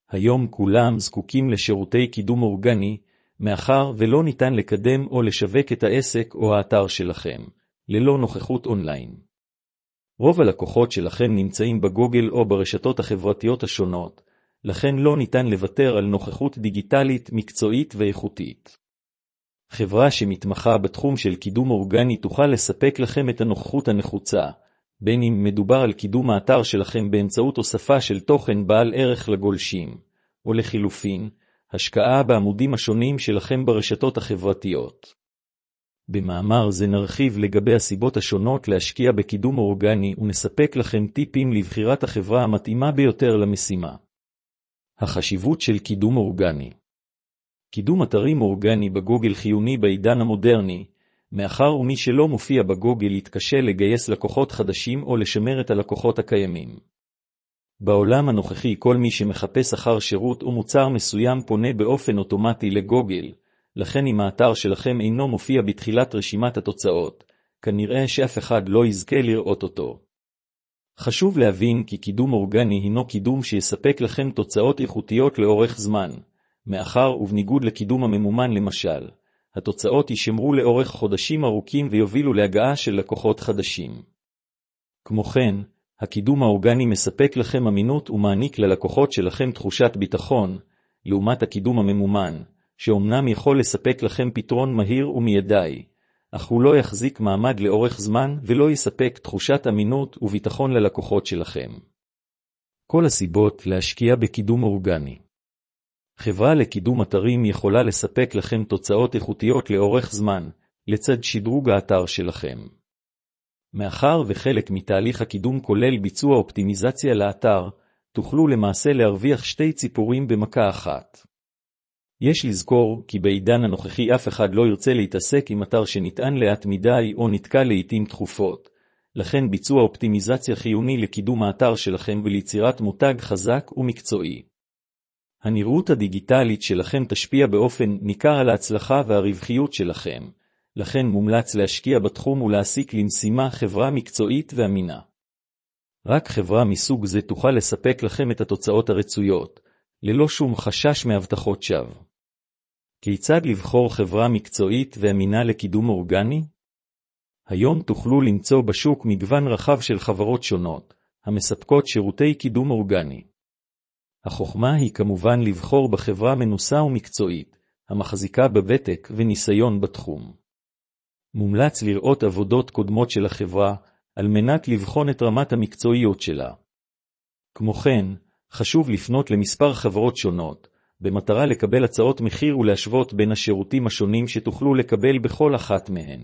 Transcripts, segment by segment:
היום כולם זקוקים לשירותי קידום אורגני, מאחר ולא ניתן לקדם או לשווק את העסק או האתר שלכם, ללא נוכחות אונליין. רוב הלקוחות שלכם נמצאים בגוגל או ברשתות החברתיות השונות, לכן לא ניתן לוותר על נוכחות דיגיטלית מקצועית ואיכותית. חברה שמתמחה בתחום של קידום אורגני תוכל לספק לכם את הנוכחות הנחוצה, בין אם מדובר על קידום האתר שלכם באמצעות הוספה של תוכן בעל ערך לגולשים, או לחילופין, השקעה בעמודים השונים שלכם ברשתות החברתיות. במאמר זה נרחיב לגבי הסיבות השונות להשקיע בקידום אורגני ונספק לכם טיפים לבחירת החברה המתאימה ביותר למשימה. החשיבות של קידום אורגני. קידום אתרים אורגני בגוגל חיוני בעידן המודרני, מאחר ומי שלא מופיע בגוגל יתקשה לגייס לקוחות חדשים או לשמר את הלקוחות הקיימים. בעולם הנוכחי כל מי שמחפש אחר שירות או מוצר מסוים פונה באופן אוטומטי לגוגל, לכן אם האתר שלכם אינו מופיע בתחילת רשימת התוצאות, כנראה שאף אחד לא יזכה לראות אותו. חשוב להבין כי קידום אורגני הינו קידום שיספק לכם תוצאות איכותיות לאורך זמן, מאחר ובניגוד לקידום הממומן למשל, התוצאות יישמרו לאורך חודשים ארוכים ויובילו להגעה של לקוחות חדשים. כמו כן, הקידום האורגני מספק לכם אמינות ומעניק ללקוחות שלכם תחושת ביטחון, לעומת הקידום הממומן, שאומנם יכול לספק לכם פתרון מהיר ומיידי, אך הוא לא יחזיק מעמד לאורך זמן ולא יספק תחושת אמינות וביטחון ללקוחות שלכם. כל הסיבות להשקיע בקידום אורגני. חברה לקידום אתרים יכולה לספק לכם תוצאות איכותיות לאורך זמן, לצד שדרוג האתר שלכם. מאחר וחלק מתהליך הקידום כולל ביצוע אופטימיזציה לאתר, תוכלו למעשה להרוויח שתי ציפורים במכה אחת. יש לזכור כי בעידן הנוכחי אף אחד לא ירצה להתעסק עם אתר שנטען לאט מדי או נתקע לעתים תכופות, לכן ביצוע אופטימיזציה חיוני לקידום האתר שלכם וליצירת מותג חזק ומקצועי. הנראות הדיגיטלית שלכם תשפיע באופן ניכר על ההצלחה והרווחיות שלכם, לכן מומלץ להשקיע בתחום ולהעסיק למשימה חברה מקצועית ואמינה. רק חברה מסוג זה תוכל לספק לכם את התוצאות הרצויות, ללא שום חשש מהבטחות שווא. כיצד לבחור חברה מקצועית ואמינה לקידום אורגני? היום תוכלו למצוא בשוק מגוון רחב של חברות שונות, המספקות שירותי קידום אורגני. החוכמה היא כמובן לבחור בחברה מנוסה ומקצועית, המחזיקה בוותק וניסיון בתחום. מומלץ לראות עבודות קודמות של החברה, על מנת לבחון את רמת המקצועיות שלה. כמו כן, חשוב לפנות למספר חברות שונות, במטרה לקבל הצעות מחיר ולהשוות בין השירותים השונים שתוכלו לקבל בכל אחת מהן.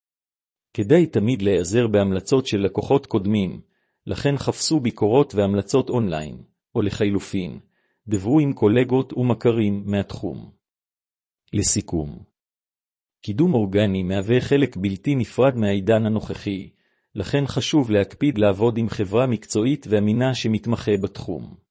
כדאי תמיד להיעזר בהמלצות של לקוחות קודמים, לכן חפשו ביקורות והמלצות אונליין, או לחילופין, דברו עם קולגות ומכרים מהתחום. לסיכום, קידום אורגני מהווה חלק בלתי נפרד מהעידן הנוכחי, לכן חשוב להקפיד לעבוד עם חברה מקצועית ואמינה שמתמחה בתחום.